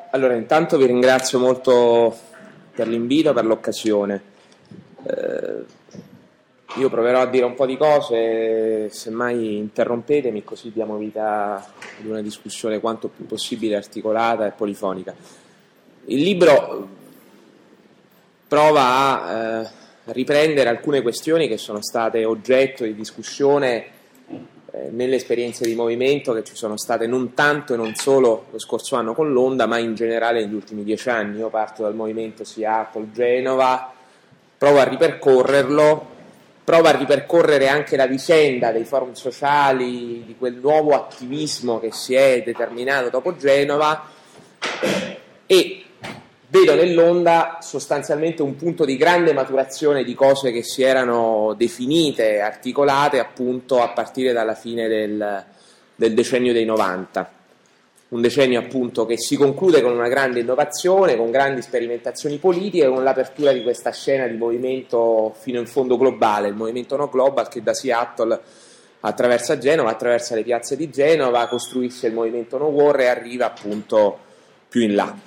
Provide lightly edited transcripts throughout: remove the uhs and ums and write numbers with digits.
Allora, intanto vi ringrazio molto per l'invito, per l'occasione. Io proverò a dire un po' di cose, semmai interrompetemi, così diamo vita ad una discussione quanto più possibile articolata e polifonica. Il libro prova a riprendere alcune questioni che sono state oggetto di discussione nelle esperienze di movimento che ci sono state non tanto e non solo lo scorso anno con l'Onda, ma in generale negli ultimi 10 anni. Io parto dal movimento Seattle-Genova, provo a ripercorrerlo, provo a ripercorrere anche la vicenda dei forum sociali, di quel nuovo attivismo che si è determinato dopo Genova, e vedo nell'Onda sostanzialmente un punto di grande maturazione di cose che si erano definite, articolate appunto a partire dalla fine del decennio dei 90. Un decennio appunto che si conclude con una grande innovazione, con grandi sperimentazioni politiche, con l'apertura di questa scena di movimento fino in fondo globale, il movimento No Global, che da Seattle attraversa Genova, attraversa le piazze di Genova, costruisce il movimento No War e arriva appunto più in là.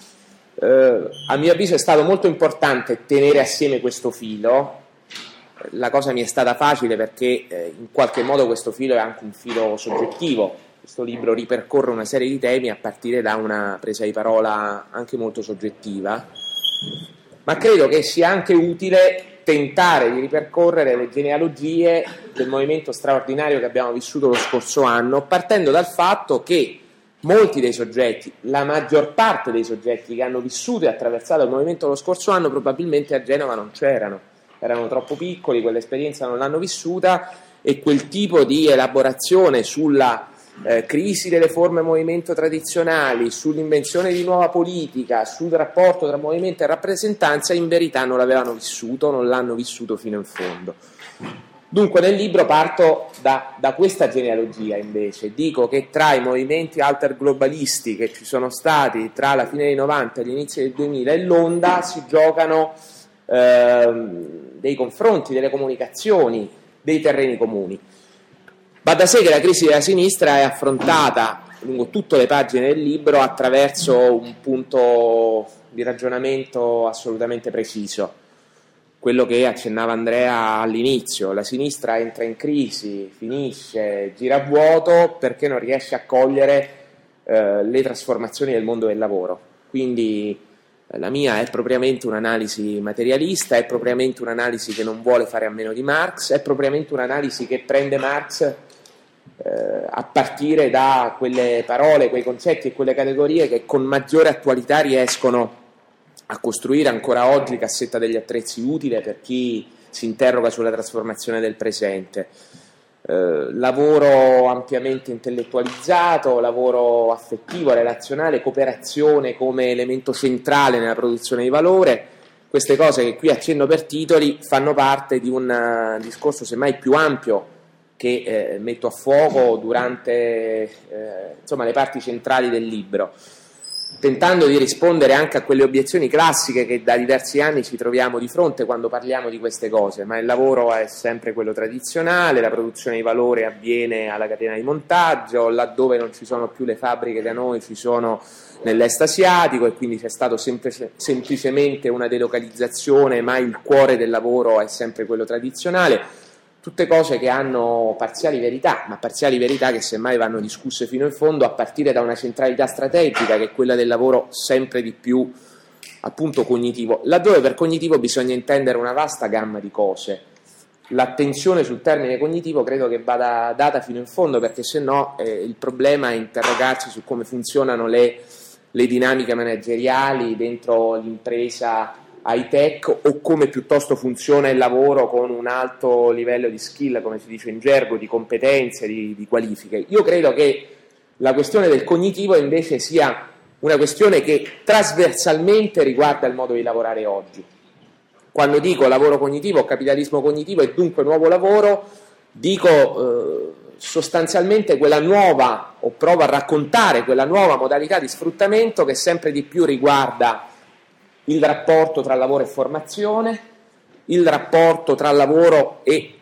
A mio avviso è stato molto importante tenere assieme questo filo. La cosa mi è stata facile perché in qualche modo questo filo è anche un filo soggettivo. Questo libro ripercorre una serie di temi a partire da una presa di parola anche molto soggettiva, ma credo che sia anche utile tentare di ripercorrere le genealogie del movimento straordinario che abbiamo vissuto lo scorso anno, partendo dal fatto che molti dei soggetti, la maggior parte dei soggetti che hanno vissuto e attraversato il movimento lo scorso anno probabilmente a Genova non c'erano, erano troppo piccoli, quell'esperienza non l'hanno vissuta, e quel tipo di elaborazione sulla crisi delle forme movimento tradizionali, sull'invenzione di nuova politica, sul rapporto tra movimento e rappresentanza in verità non l'avevano vissuto, non l'hanno vissuto fino in fondo. Dunque nel libro parto da questa genealogia invece, dico che tra i movimenti alterglobalisti che ci sono stati tra la fine dei 90 e l'inizio del 2000 e l'Onda si giocano dei confronti, delle comunicazioni, dei terreni comuni. Va da sé che la crisi della sinistra è affrontata lungo tutte le pagine del libro attraverso un punto di ragionamento assolutamente preciso, quello che accennava Andrea all'inizio: la sinistra entra in crisi, finisce, gira a vuoto perché non riesce a cogliere le trasformazioni del mondo del lavoro. Quindi la mia è propriamente un'analisi materialista, è propriamente un'analisi che non vuole fare a meno di Marx, è propriamente un'analisi che prende Marx a partire da quelle parole, quei concetti e quelle categorie che con maggiore attualità riescono a costruire ancora oggi cassetta degli attrezzi utile per chi si interroga sulla trasformazione del presente. Lavoro ampiamente intellettualizzato, lavoro affettivo, relazionale, cooperazione come elemento centrale nella produzione di valore. Queste cose che qui accenno per titoli fanno parte di un discorso semmai più ampio che metto a fuoco durante le parti centrali del libro, tentando di rispondere anche a quelle obiezioni classiche che da diversi anni ci troviamo di fronte quando parliamo di queste cose. Ma il lavoro è sempre quello tradizionale, la produzione di valore avviene alla catena di montaggio, laddove non ci sono più le fabbriche da noi ci sono nell'est asiatico, e quindi c'è stato semplicemente una delocalizzazione, ma il cuore del lavoro è sempre quello tradizionale. Tutte cose che hanno parziali verità, ma parziali verità che semmai vanno discusse fino in fondo, a partire da una centralità strategica che è quella del lavoro sempre di più appunto cognitivo, laddove per cognitivo bisogna intendere una vasta gamma di cose. L'attenzione sul termine cognitivo credo che vada data fino in fondo, perché se no il problema è interrogarsi su come funzionano le dinamiche manageriali dentro l'impresa high tech, o come piuttosto funziona il lavoro con un alto livello di skill, come si dice in gergo, di competenze, di qualifiche. Io credo che la questione del cognitivo invece sia una questione che trasversalmente riguarda il modo di lavorare oggi. Quando dico lavoro cognitivo, capitalismo cognitivo e dunque nuovo lavoro, dico sostanzialmente quella nuova, o provo a raccontare quella nuova modalità di sfruttamento che sempre di più riguarda il rapporto tra lavoro e formazione, il rapporto tra lavoro e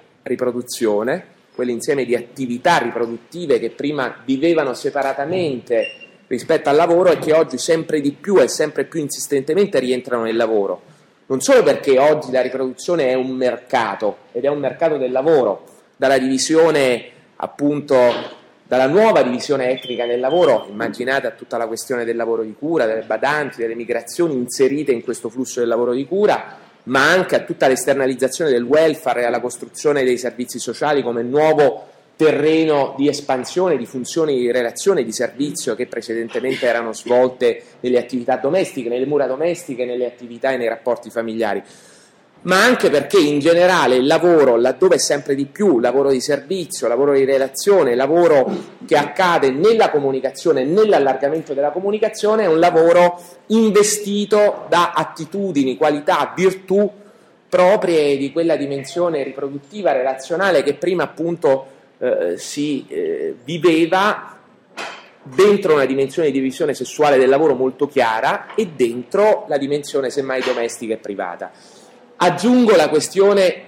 riproduzione, quell'insieme di attività riproduttive che prima vivevano separatamente rispetto al lavoro è che oggi sempre di più e sempre più insistentemente rientrano nel lavoro. Non solo perché oggi la riproduzione è un mercato, ed è un mercato del lavoro, dalla divisione appunto, dalla nuova divisione etnica nel lavoro, immaginate a tutta la questione del lavoro di cura, delle badanti, delle migrazioni inserite in questo flusso del lavoro di cura, ma anche a tutta l'esternalizzazione del welfare e alla costruzione dei servizi sociali come nuovo terreno di espansione di funzioni di relazione e di servizio che precedentemente erano svolte nelle attività domestiche, nelle mura domestiche, nelle attività e nei rapporti familiari. Ma anche perché in generale il lavoro, laddove è sempre di più lavoro di servizio, lavoro di relazione, lavoro che accade nella comunicazione, nell'allargamento della comunicazione, è un lavoro investito da attitudini, qualità, virtù proprie di quella dimensione riproduttiva, relazionale che prima appunto si viveva dentro una dimensione di visione sessuale del lavoro molto chiara e dentro la dimensione semmai domestica e privata. Aggiungo la questione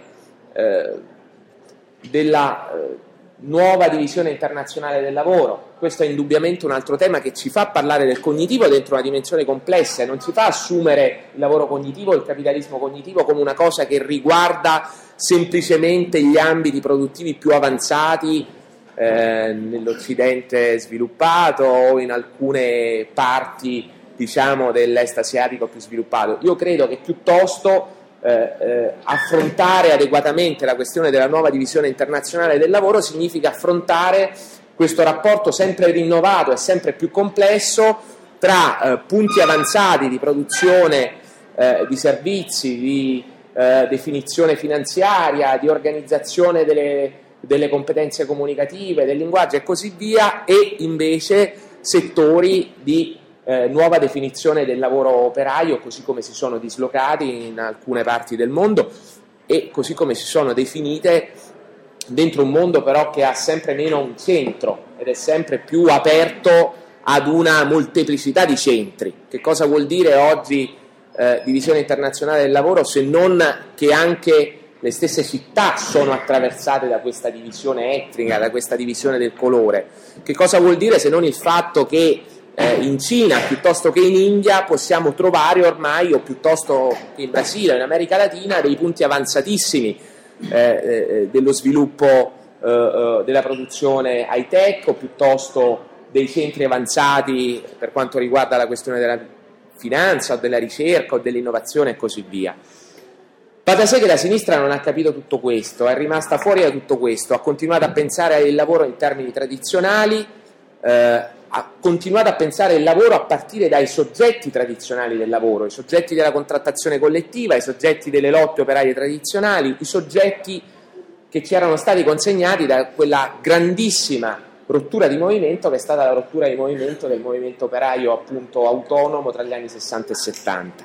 della nuova divisione internazionale del lavoro. Questo è indubbiamente un altro tema che ci fa parlare del cognitivo dentro una dimensione complessa e non ci fa assumere il lavoro cognitivo, il capitalismo cognitivo come una cosa che riguarda semplicemente gli ambiti produttivi più avanzati nell'Occidente sviluppato o in alcune parti, diciamo, dell'est asiatico più sviluppato. Io credo che piuttosto affrontare adeguatamente la questione della nuova divisione internazionale del lavoro significa affrontare questo rapporto sempre rinnovato e sempre più complesso tra punti avanzati di produzione di servizi, di definizione finanziaria, di organizzazione delle competenze comunicative, del linguaggio e così via, e invece settori di nuova definizione del lavoro operaio, così come si sono dislocati in alcune parti del mondo e così come si sono definite dentro un mondo però che ha sempre meno un centro ed è sempre più aperto ad una molteplicità di centri. Che cosa vuol dire oggi divisione internazionale del lavoro, se non che anche le stesse città sono attraversate da questa divisione etnica, da questa divisione del colore? Che cosa vuol dire se non il fatto che in Cina piuttosto che in India possiamo trovare ormai, o piuttosto che in Brasile o in America Latina, dei punti avanzatissimi dello sviluppo della produzione high tech, o piuttosto dei centri avanzati per quanto riguarda la questione della finanza o della ricerca o dell'innovazione e così via. Va da sé che la sinistra non ha capito tutto questo, è rimasta fuori da tutto questo, ha continuato a pensare al lavoro in termini tradizionali, ha continuato a pensare il lavoro a partire dai soggetti tradizionali del lavoro, i soggetti della contrattazione collettiva, i soggetti delle lotte operaie tradizionali, i soggetti che ci erano stati consegnati da quella grandissima rottura di movimento che è stata la rottura di movimento del movimento operaio appunto autonomo tra gli anni 60 e 70.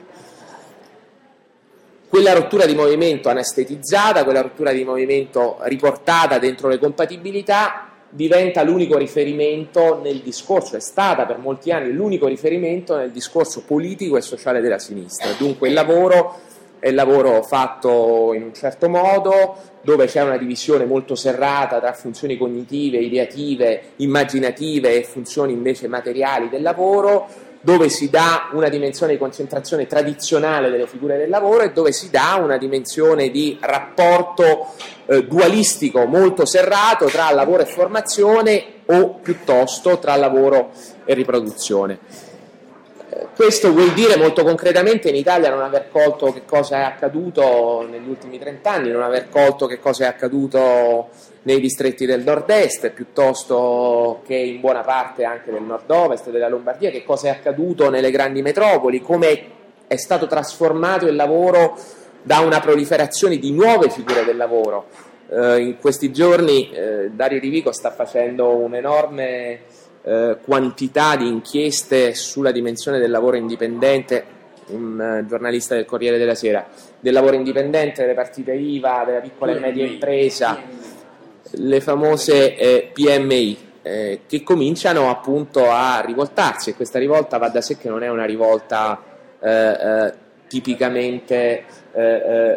Quella rottura di movimento anestetizzata, quella rottura di movimento riportata dentro le compatibilità, diventa l'unico riferimento nel discorso, è stata per molti anni l'unico riferimento nel discorso politico e sociale della sinistra. Dunque il lavoro è il lavoro fatto in un certo modo, dove c'è una divisione molto serrata tra funzioni cognitive, ideative, immaginative e funzioni invece materiali del lavoro, dove si dà una dimensione di concentrazione tradizionale delle figure del lavoro e dove si dà una dimensione di rapporto dualistico molto serrato tra lavoro e formazione o piuttosto tra lavoro e riproduzione. Questo vuol dire molto concretamente in Italia non aver colto che cosa è accaduto negli ultimi 30 anni, non aver colto che cosa è accaduto nei distretti del nord-est, piuttosto che in buona parte anche del nord-ovest, della Lombardia, che cosa è accaduto nelle grandi metropoli, come è stato trasformato il lavoro da una proliferazione di nuove figure del lavoro. In questi giorni Dario Di Vico sta facendo un'enorme quantità di inchieste sulla dimensione del lavoro indipendente, un giornalista del Corriere della Sera, del lavoro indipendente, delle partite IVA, della piccola e media impresa, le famose PMI, che cominciano appunto a rivoltarsi, e questa rivolta va da sé che non è una rivolta tipicamente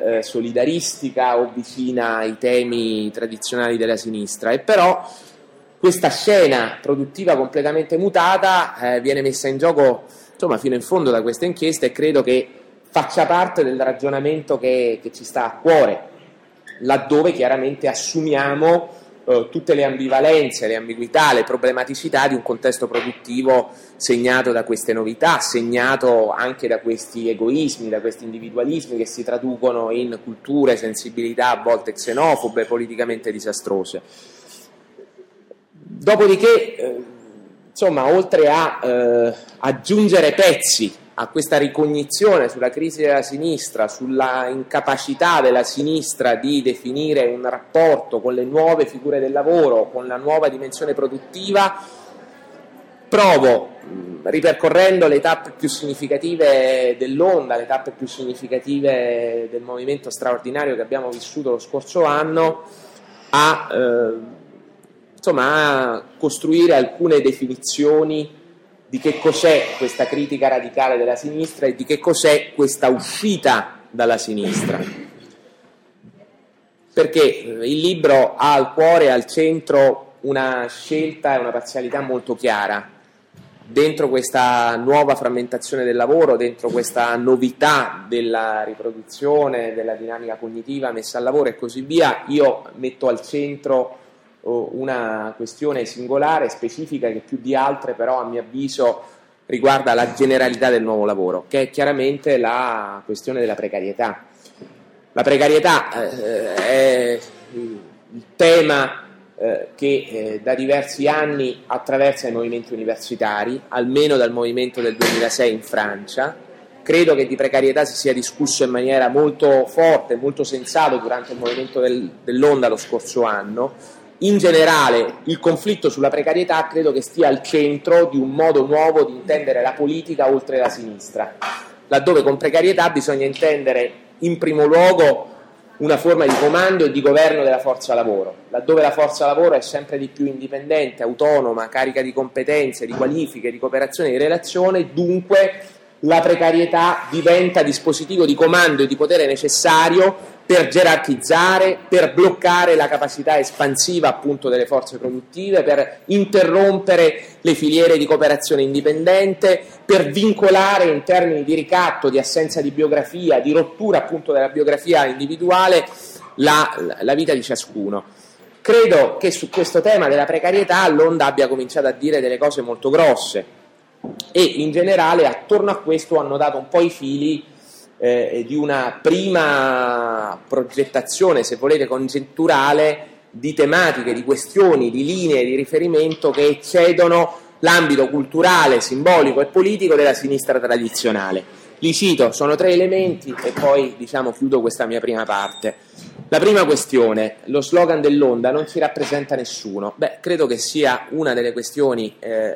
solidaristica o vicina ai temi tradizionali della sinistra, e però questa scena produttiva completamente mutata viene messa in gioco, insomma, fino in fondo da questa inchiesta, e credo che faccia parte del ragionamento che ci sta a cuore, laddove chiaramente assumiamo tutte le ambivalenze, le ambiguità, le problematicità di un contesto produttivo segnato da queste novità, segnato anche da questi egoismi, da questi individualismi che si traducono in culture, sensibilità a volte xenofobe, politicamente disastrose. Dopodiché, insomma, oltre a aggiungere pezzi a questa ricognizione sulla crisi della sinistra, sulla incapacità della sinistra di definire un rapporto con le nuove figure del lavoro, con la nuova dimensione produttiva, provo, ripercorrendo le tappe più significative dell'onda, le tappe più significative del movimento straordinario che abbiamo vissuto lo scorso anno, a costruire alcune definizioni di che cos'è questa critica radicale della sinistra e di che cos'è questa uscita dalla sinistra. Perché il libro ha al cuore, al centro, una scelta e una parzialità molto chiara. Dentro questa nuova frammentazione del lavoro, dentro questa novità della riproduzione, della dinamica cognitiva messa al lavoro e così via, io metto al centro una questione singolare, specifica, che più di altre però a mio avviso riguarda la generalità del nuovo lavoro, che è chiaramente la questione della precarietà. La precarietà è il tema che da diversi anni attraversa i movimenti universitari, almeno dal movimento del 2006 in Francia. Credo che di precarietà si sia discusso in maniera molto forte, molto sensata durante il movimento dell'onda lo scorso anno. In generale il conflitto sulla precarietà credo che stia al centro di un modo nuovo di intendere la politica oltre la sinistra, laddove con precarietà bisogna intendere in primo luogo una forma di comando e di governo della forza lavoro, laddove la forza lavoro è sempre di più indipendente, autonoma, carica di competenze, di qualifiche, di cooperazione e di relazione, dunque la precarietà diventa dispositivo di comando e di potere necessario per gerarchizzare, per bloccare la capacità espansiva appunto delle forze produttive, per interrompere le filiere di cooperazione indipendente, per vincolare in termini di ricatto, di assenza di biografia, di rottura appunto della biografia individuale la vita di ciascuno. Credo che su questo tema della precarietà l'Onda abbia cominciato a dire delle cose molto grosse e in generale attorno a questo hanno dato un po' i fili di una prima progettazione, se volete, congetturale di tematiche, di questioni, di linee di riferimento che eccedono l'ambito culturale, simbolico e politico della sinistra tradizionale. Li cito, sono 3 elementi e poi chiudo questa mia prima parte. La prima questione, lo slogan dell'Onda non ci rappresenta nessuno. Credo che sia una delle questioni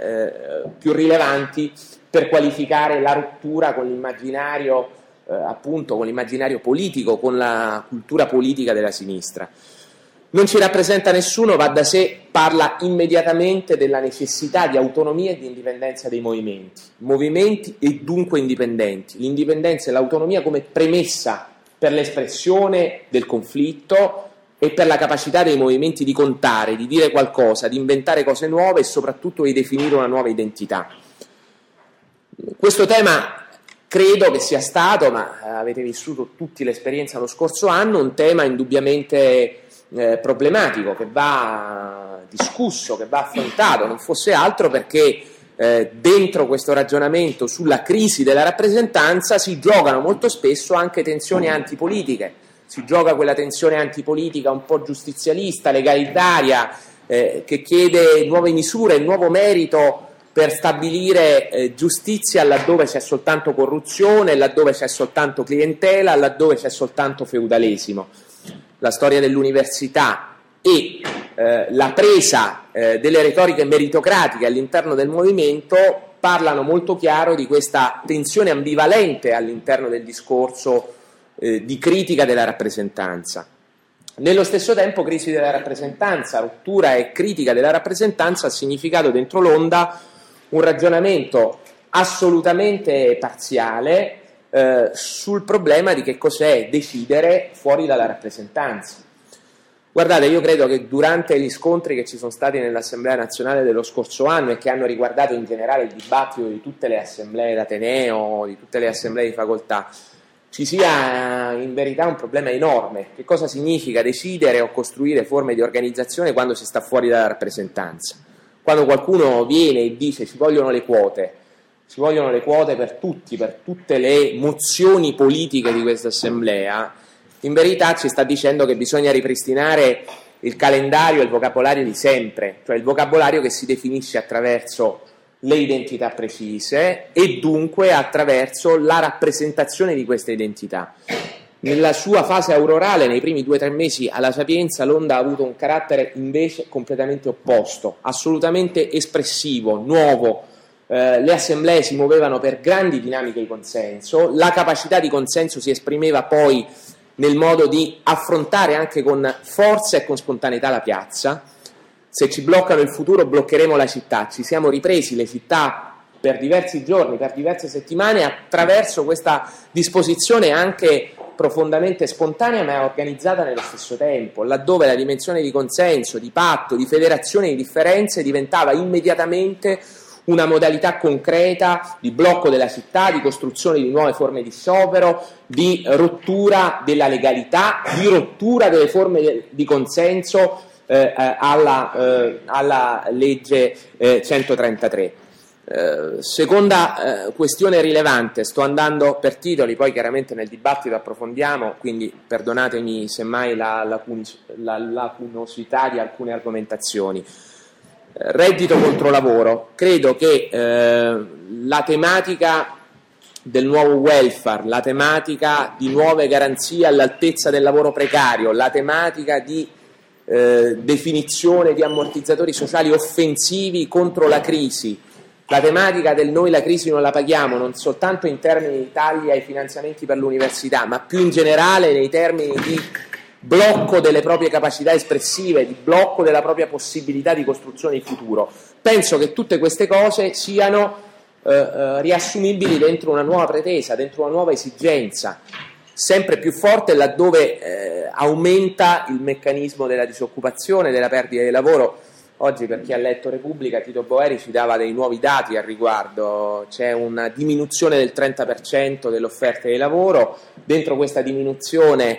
più rilevanti per qualificare la rottura con l'immaginario appunto con l'immaginario politico, con la cultura politica della sinistra. Non ci rappresenta nessuno, va da sé, parla immediatamente della necessità di autonomia e di indipendenza dei movimenti e dunque indipendenti. L'indipendenza e l'autonomia come premessa per l'espressione del conflitto e per la capacità dei movimenti di contare, di dire qualcosa, di inventare cose nuove e soprattutto di definire una nuova identità. Questo tema credo che sia stato, ma avete vissuto tutti l'esperienza lo scorso anno, un tema indubbiamente problematico, che va discusso, che va affrontato, non fosse altro perché dentro questo ragionamento sulla crisi della rappresentanza si giocano molto spesso anche tensioni antipolitiche, si gioca quella tensione antipolitica un po' giustizialista, legalitaria, che chiede nuove misure, nuovo merito per stabilire giustizia laddove c'è soltanto corruzione, laddove c'è soltanto clientela, laddove c'è soltanto feudalesimo. La storia dell'università e la presa delle retoriche meritocratiche all'interno del movimento parlano molto chiaro di questa tensione ambivalente all'interno del discorso di critica della rappresentanza. Nello stesso tempo crisi della rappresentanza, rottura e critica della rappresentanza ha significato dentro l'Onda un ragionamento assolutamente parziale sul problema di che cos'è decidere fuori dalla rappresentanza. Guardate, io credo che durante gli scontri che ci sono stati nell'Assemblea Nazionale dello scorso anno e che hanno riguardato in generale il dibattito di tutte le assemblee d'Ateneo, di tutte le assemblee di facoltà, ci sia in verità un problema enorme. Che cosa significa decidere o costruire forme di organizzazione quando si sta fuori dalla rappresentanza? Quando qualcuno viene e dice ci vogliono le quote per tutti, per tutte le mozioni politiche di questa assemblea, in verità ci sta dicendo che bisogna ripristinare il calendario e il vocabolario di sempre, cioè il vocabolario che si definisce attraverso le identità precise e dunque attraverso la rappresentazione di queste identità. Nella sua fase aurorale, nei primi 2 o 3 mesi alla Sapienza, l'Onda ha avuto un carattere invece completamente opposto, assolutamente espressivo, nuovo. Le assemblee si muovevano per grandi dinamiche di consenso, la capacità di consenso si esprimeva poi nel modo di affrontare anche con forza e con spontaneità la piazza. Se ci bloccano il futuro bloccheremo la città. Ci siamo ripresi le città per diversi giorni, per diverse settimane, attraverso questa disposizione anche profondamente spontanea ma organizzata nello stesso tempo, laddove la dimensione di consenso, di patto, di federazione di differenze diventava immediatamente una modalità concreta di blocco della città, di costruzione di nuove forme di sciopero, di rottura della legalità, di rottura delle forme di consenso alla legge 133. Seconda questione rilevante, sto andando per titoli, poi chiaramente nel dibattito approfondiamo, quindi perdonatemi semmai la lacunosità di alcune argomentazioni. Reddito contro lavoro. Credo che la tematica del nuovo welfare, la tematica di nuove garanzie all'altezza del lavoro precario, la tematica di definizione di ammortizzatori sociali offensivi contro la crisi, la tematica del noi la crisi non la paghiamo, non soltanto in termini di tagli ai finanziamenti per l'università, ma più in generale nei termini di blocco delle proprie capacità espressive, di blocco della propria possibilità di costruzione di futuro. Penso che tutte queste cose siano riassumibili dentro una nuova pretesa, dentro una nuova esigenza, sempre più forte laddove aumenta il meccanismo della disoccupazione, della perdita di lavoro. Oggi, per chi ha letto Repubblica, Tito Boeri ci dava dei nuovi dati al riguardo. C'è una diminuzione del 30% dell'offerta di lavoro. Dentro questa diminuzione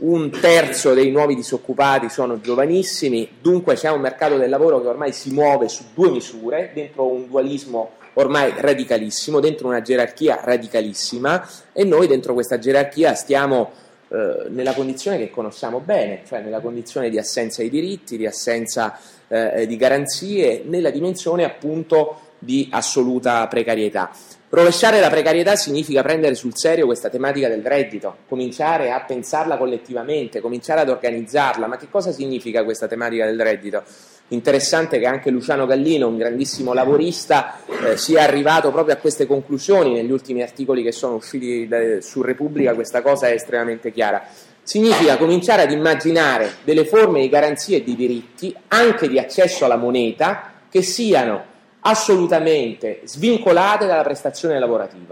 1/3 dei nuovi disoccupati sono giovanissimi, dunque c'è un mercato del lavoro che ormai si muove su 2 misure, dentro un dualismo ormai radicalissimo, dentro una gerarchia radicalissima, e noi dentro questa gerarchia stiamo nella condizione che conosciamo bene, cioè nella condizione di assenza di diritti, di assenza di garanzie, nella dimensione appunto di assoluta precarietà. Rovesciare la precarietà significa prendere sul serio questa tematica del reddito, cominciare a pensarla collettivamente, cominciare ad organizzarla. Ma che cosa significa questa tematica del reddito? Interessante che anche Luciano Gallino, un grandissimo lavorista, sia arrivato proprio a queste conclusioni negli ultimi articoli che sono usciti su Repubblica. Questa cosa è estremamente chiara. Significa cominciare ad immaginare delle forme di garanzie e di diritti, anche di accesso alla moneta, che siano assolutamente svincolate dalla prestazione lavorativa.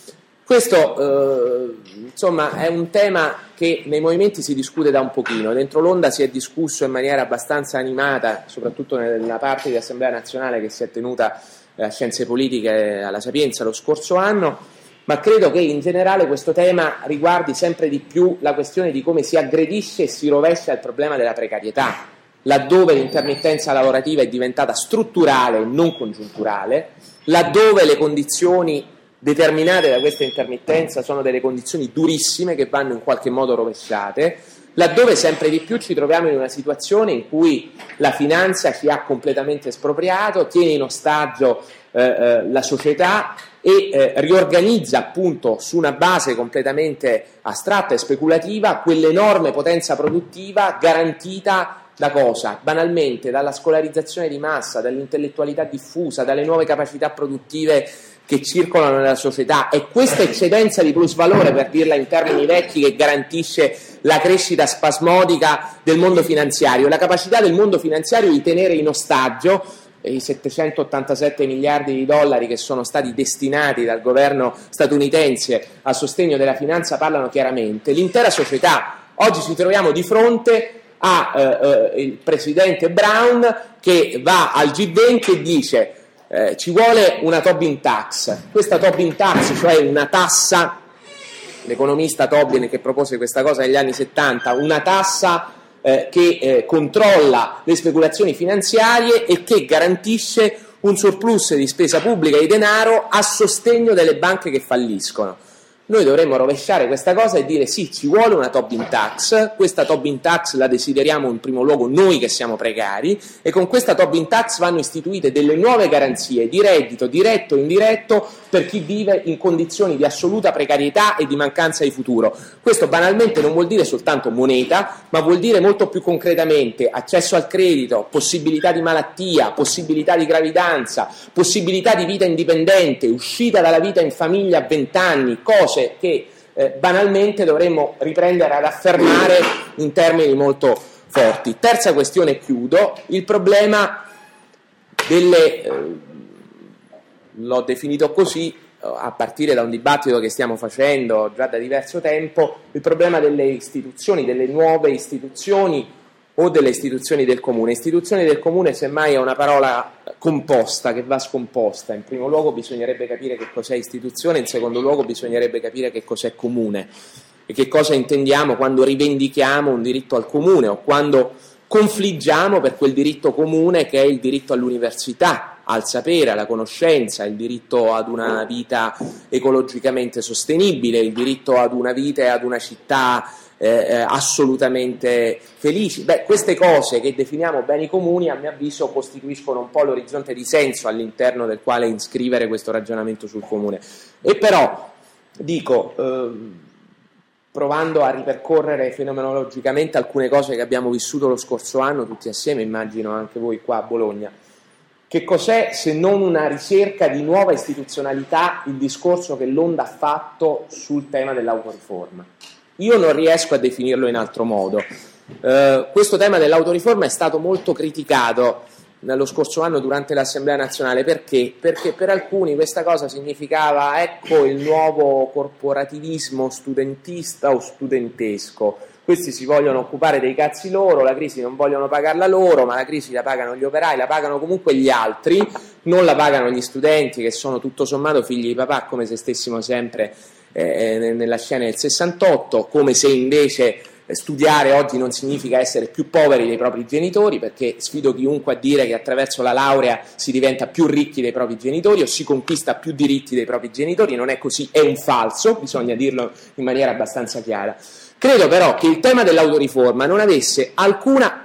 Questo insomma è un tema che nei movimenti si discute da un pochino. Dentro l'Onda si è discusso in maniera abbastanza animata, soprattutto nella parte di Assemblea Nazionale che si è tenuta a Scienze Politiche alla Sapienza lo scorso anno, ma credo che in generale questo tema riguardi sempre di più la questione di come si aggredisce e si rovescia il problema della precarietà, laddove l'intermittenza lavorativa è diventata strutturale e non congiunturale, laddove le condizioni determinate da questa intermittenza sono delle condizioni durissime che vanno in qualche modo rovesciate, laddove sempre di più ci troviamo in una situazione in cui la finanza ci ha completamente espropriato, tiene in ostaggio la società e riorganizza appunto su una base completamente astratta e speculativa quell'enorme potenza produttiva garantita da cosa? Banalmente dalla scolarizzazione di massa, dall'intellettualità diffusa, dalle nuove capacità produttive che circolano nella società. È questa eccedenza di plusvalore, per dirla in termini vecchi, che garantisce la crescita spasmodica del mondo finanziario, la capacità del mondo finanziario di tenere in ostaggio i 787 miliardi di dollari che sono stati destinati dal governo statunitense a sostegno della finanza parlano chiaramente. L'intera società. Oggi ci troviamo di fronte il presidente Brown che va al G20 e dice ci vuole una Tobin tax. Questa Tobin tax, cioè una tassa, l'economista Tobin che propose questa cosa negli anni 70, una tassa che controlla le speculazioni finanziarie e che garantisce un surplus di spesa pubblica di denaro a sostegno delle banche che falliscono. Noi dovremmo rovesciare questa cosa e dire sì, ci vuole una Tobin tax, questa Tobin tax la desideriamo in primo luogo noi che siamo precari, e con questa Tobin tax vanno istituite delle nuove garanzie di reddito diretto o indiretto per chi vive in condizioni di assoluta precarietà e di mancanza di futuro. Questo banalmente non vuol dire soltanto moneta, ma vuol dire molto più concretamente accesso al credito, possibilità di malattia, possibilità di gravidanza, possibilità di vita indipendente, uscita dalla vita in famiglia a 20 anni, cose che banalmente dovremmo riprendere ad affermare in termini molto forti. Terza questione, chiudo, il problema l'ho definito così a partire da un dibattito che stiamo facendo già da diverso tempo, il problema delle istituzioni, delle nuove istituzioni o delle istituzioni del comune. Istituzioni del comune semmai è una parola composta che va scomposta. In primo luogo bisognerebbe capire che cos'è istituzione, in secondo luogo bisognerebbe capire che cos'è comune e che cosa intendiamo quando rivendichiamo un diritto al comune o quando confliggiamo per quel diritto comune che è il diritto all'università, al sapere, alla conoscenza, il diritto ad una vita ecologicamente sostenibile, il diritto ad una vita e ad una città assolutamente felici. Queste cose che definiamo beni comuni, a mio avviso, costituiscono un po' l'orizzonte di senso all'interno del quale inscrivere questo ragionamento sul comune. E però, dico, provando a ripercorrere fenomenologicamente alcune cose che abbiamo vissuto lo scorso anno, tutti assieme, immagino anche voi qua a Bologna, che cos'è se non una ricerca di nuova istituzionalità il discorso che l'Onda ha fatto sul tema dell'autoriforma? Io non riesco a definirlo in altro modo. Questo tema dell'autoriforma è stato molto criticato nello scorso anno durante l'Assemblea nazionale. Perché? Perché per alcuni questa cosa significava ecco il nuovo corporativismo studentista o studentesco. Questi si vogliono occupare dei cazzi loro, la crisi non vogliono pagarla loro, ma la crisi la pagano gli operai, la pagano comunque gli altri, non la pagano gli studenti che sono tutto sommato figli di papà, come se stessimo sempre nella scena del 68, come se invece studiare oggi non significa essere più poveri dei propri genitori, perché sfido chiunque a dire che attraverso la laurea si diventa più ricchi dei propri genitori o si conquista più diritti dei propri genitori. Non è così, è un falso, bisogna dirlo in maniera abbastanza chiara. Credo però che il tema dell'autoriforma non avesse alcuna,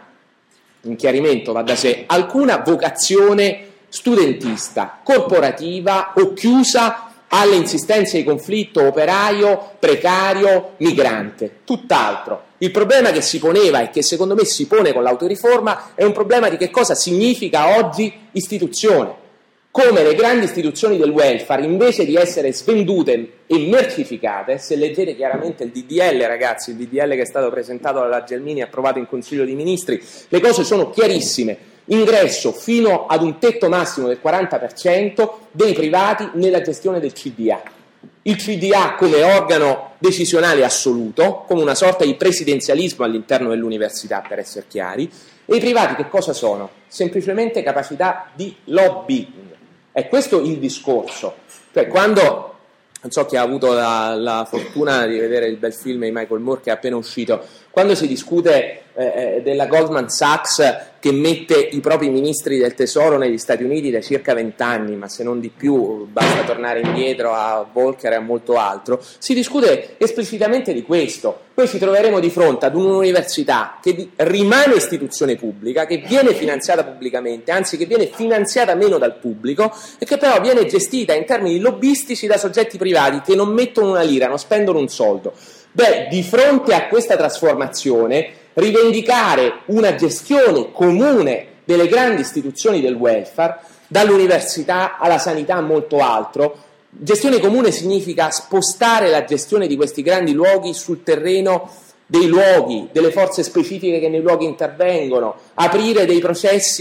in chiarimento va da sé, alcuna vocazione studentista, corporativa o chiusa alle insistenze di conflitto operaio, precario, migrante. Tutt'altro. Il problema che si poneva e che secondo me si pone con l'autoriforma è un problema di che cosa significa oggi istituzione. Come le grandi istituzioni del welfare, invece di essere svendute e mercificate, se leggete chiaramente il DDL, ragazzi, il DDL che è stato presentato dalla Gelmini e approvato in Consiglio dei Ministri, le cose sono chiarissime. Ingresso fino ad un tetto massimo del 40% dei privati nella gestione del CDA. Il CDA come organo decisionale assoluto, come una sorta di presidenzialismo all'interno dell'università, per essere chiari, e i privati che cosa sono? Semplicemente capacità di lobbying. È questo il discorso. Cioè, quando, non so chi ha avuto la fortuna di vedere il bel film di Michael Moore che è appena uscito, quando si discute della Goldman Sachs che mette i propri ministri del tesoro negli Stati Uniti da circa 20 anni, ma se non di più, basta tornare indietro a Volcker e a molto altro, si discute esplicitamente di questo. Poi ci troveremo di fronte ad un'università che rimane istituzione pubblica, che viene finanziata pubblicamente, anzi che viene finanziata meno dal pubblico e che però viene gestita in termini lobbistici da soggetti privati che non mettono una lira, non spendono un soldo. Di fronte a questa trasformazione, rivendicare una gestione comune delle grandi istituzioni del welfare, dall'università alla sanità a molto altro. Gestione comune significa spostare la gestione di questi grandi luoghi sul terreno dei luoghi, delle forze specifiche che nei luoghi intervengono, aprire dei processi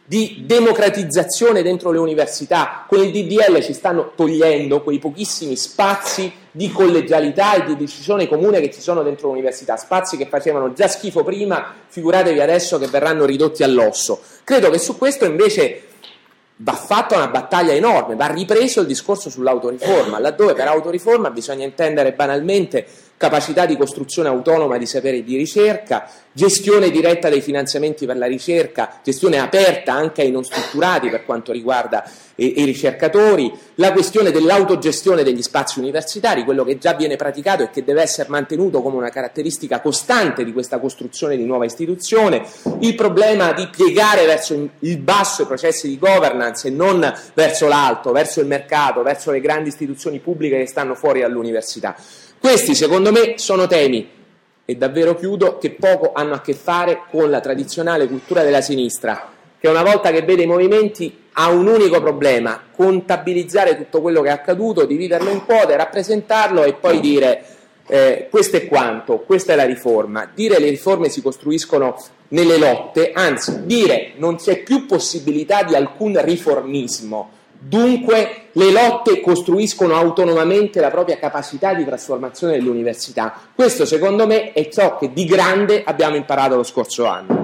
di democratizzazione dentro le università. Con il DDL ci stanno togliendo quei pochissimi spazi di collegialità e di decisione comune che ci sono dentro l'università, spazi che facevano già schifo prima, figuratevi adesso che verranno ridotti all'osso. Credo che su questo invece va fatta una battaglia enorme, va ripreso il discorso sull'autoriforma, laddove per autoriforma bisogna intendere banalmente capacità di costruzione autonoma di sapere e di ricerca, gestione diretta dei finanziamenti per la ricerca, gestione aperta anche ai non strutturati per quanto riguarda i ricercatori, la questione dell'autogestione degli spazi universitari, quello che già viene praticato e che deve essere mantenuto come una caratteristica costante di questa costruzione di nuova istituzione, il problema di piegare verso il basso i processi di governance e non verso l'alto, verso il mercato, verso le grandi istituzioni pubbliche che stanno fuori dall'università. Questi, secondo me, sono temi, e davvero chiudo, che poco hanno a che fare con la tradizionale cultura della sinistra, che una volta che vede i movimenti ha un unico problema: contabilizzare tutto quello che è accaduto, dividerlo in quote, rappresentarlo e poi dire questo è quanto, questa è la riforma. Dire le riforme si costruiscono nelle lotte, anzi dire non c'è più possibilità di alcun riformismo. Dunque le lotte costruiscono autonomamente la propria capacità di trasformazione dell'università. Questo secondo me è ciò che di grande abbiamo imparato lo scorso anno.